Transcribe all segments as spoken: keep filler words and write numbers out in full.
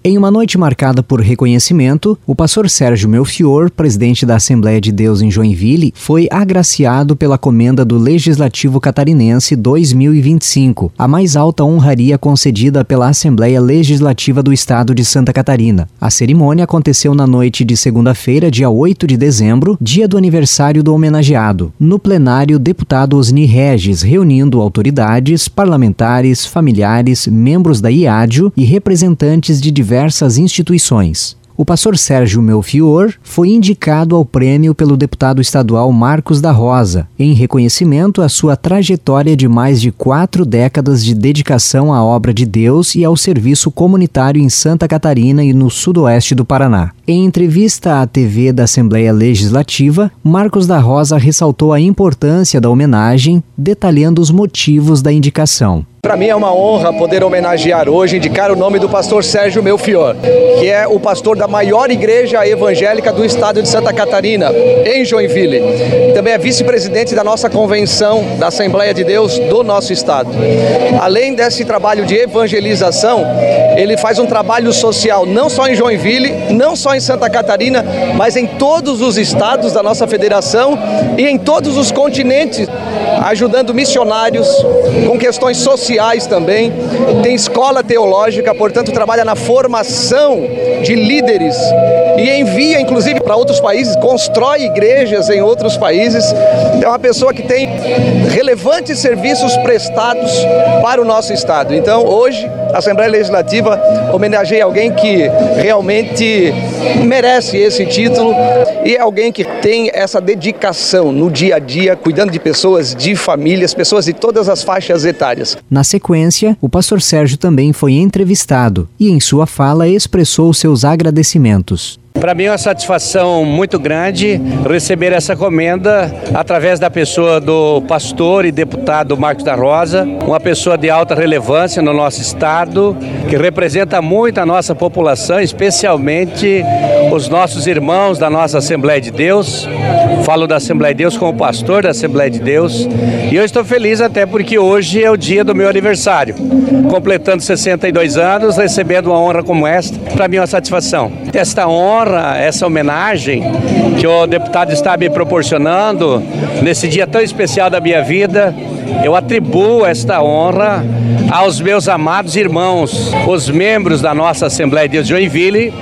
Em uma noite marcada por reconhecimento, o pastor Sérgio Melchior, presidente da Assembleia de Deus em Joinville, foi agraciado pela Comenda do Legislativo Catarinense dois mil e vinte e cinco, a mais alta honraria concedida pela Assembleia Legislativa do Estado de Santa Catarina. A cerimônia aconteceu na noite de segunda-feira, dia oito de dezembro, dia do aniversário do homenageado. No plenário, deputado Osni Regis, reunindo autoridades, parlamentares, familiares, membros da I A D I O e representantes de diversas diversas instituições. O pastor Sérgio Melchior foi indicado ao prêmio pelo deputado estadual Marcos da Rosa, em reconhecimento à sua trajetória de mais de quatro décadas de dedicação à obra de Deus e ao serviço comunitário em Santa Catarina e no sudoeste do Paraná. Em entrevista à T V da Assembleia Legislativa, Marcos da Rosa ressaltou a importância da homenagem, detalhando os motivos da indicação. Para mim é uma honra poder homenagear hoje, indicar o nome do pastor Sérgio Melchior, que é o pastor da maior igreja evangélica do estado de Santa Catarina, em Joinville. Também é vice-presidente da nossa convenção da Assembleia de Deus do nosso estado. Além desse trabalho de evangelização, ele faz um trabalho social não só em Joinville, não só em Santa Catarina, mas em todos os estados da nossa federação e em todos os continentes, ajudando missionários com questões sociais também. Tem escola teológica, portanto trabalha na formação de líderes e envia inclusive para outros países, constrói igrejas em outros países. É uma pessoa que tem relevantes serviços prestados para o nosso estado. Então hoje a Assembleia Legislativa homenageia alguém que realmente merece esse título e é alguém que tem essa dedicação no dia a dia, cuidando de pessoas, de famílias, pessoas de todas as faixas etárias. Na sequência, o pastor Sérgio também foi entrevistado e em sua fala expressou seus agradecimentos. Para mim é uma satisfação muito grande receber essa comenda através da pessoa do pastor e deputado Marcos da Rosa, uma pessoa de alta relevância no nosso estado, que representa muito a nossa população, especialmente os nossos irmãos da nossa Assembleia de Deus. Falo da Assembleia de Deus como pastor da Assembleia de Deus e eu estou feliz até porque hoje é o dia do meu aniversário, completando sessenta e dois anos, recebendo uma honra como esta, para mim é uma satisfação. Esta honra, essa homenagem que o deputado está me proporcionando nesse dia tão especial da minha vida, eu atribuo esta honra aos meus amados irmãos, os membros da nossa Assembleia de Deus de Joinville,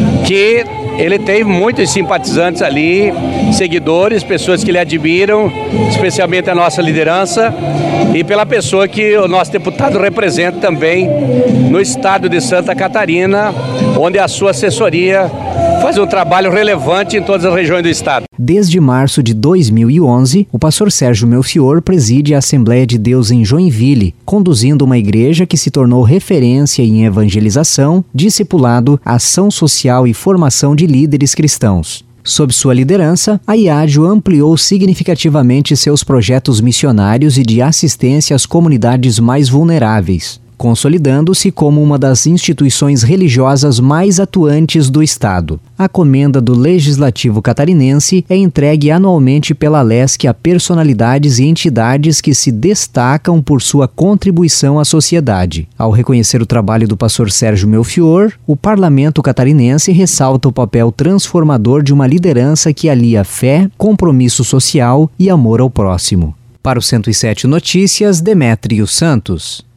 que ele tem muitos simpatizantes ali, seguidores, pessoas que lhe admiram, especialmente a nossa liderança e pela pessoa que o nosso deputado representa também no estado de Santa Catarina, onde a sua assessoria faz um trabalho relevante em todas as regiões do estado. Desde março de dois mil e onze, o pastor Sérgio Melchior preside a Assembleia de Deus em Joinville, conduzindo uma igreja que se tornou referência em evangelização, discipulado, ação social e formação de líderes cristãos. Sob sua liderança, a I A D I O ampliou significativamente seus projetos missionários e de assistência às comunidades mais vulneráveis, consolidando-se como uma das instituições religiosas mais atuantes do Estado. A comenda do Legislativo Catarinense é entregue anualmente pela Lesc a personalidades e entidades que se destacam por sua contribuição à sociedade. Ao reconhecer o trabalho do pastor Sérgio Melchior, o Parlamento Catarinense ressalta o papel transformador de uma liderança que alia fé, compromisso social e amor ao próximo. Para o cento e sete Notícias, Demétrio Santos.